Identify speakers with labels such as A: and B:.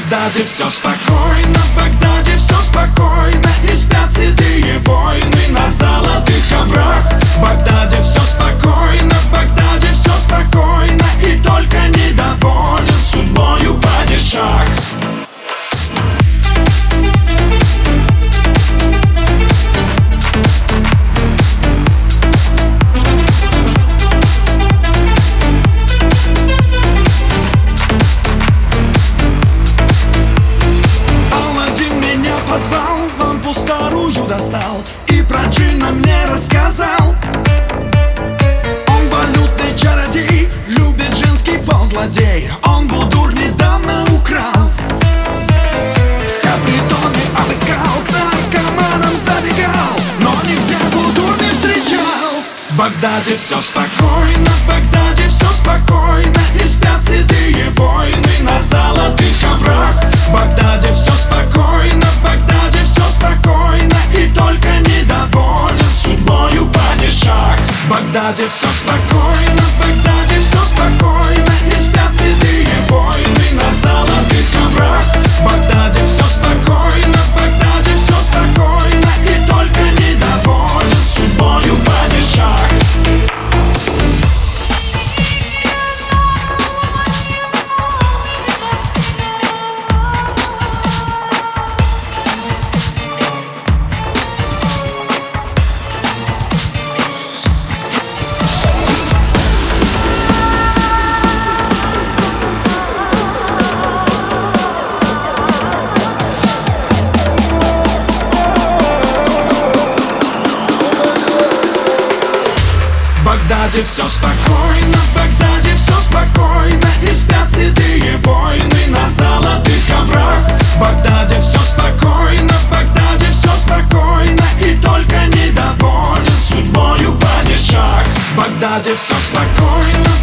A: Багдаде все спокойно, в Багдаде все спокойно. И спят седые воины на золотых коврах. В Багдаде все спокойно, в Багдаде все спокойно. И только недоволен судьбою падишах. Позвал, лампу старую достал и про джина мне рассказал. Он валютный чародей, любит женский пол злодей. Он Будур недавно украл, все притоны обыскал, к наркоманам забегал, но нигде Будур не встречал. В Багдаде все спокойно, в Багдаде все спокойно. И спят седые воины на золотых коврах. В Багдаде все спокойно, в Багдаде все спокойно. И только недоволен судьбою падишах. В Багдаде все спокойно, в Багдаде все спокойно. И спят седые воины на золотых коврах. В Багдаде все спокойно, в Багдаде все спокойно. И только недоволен судьбою падишах. В Багдаде все спокойно, в Багдаде все спокойно. И спят седые воины на золотых коврах. В Багдаде все спокойно, в Багдаде все спокойно. И только недоволен судьбою падишах. В Багдаде все спокойно.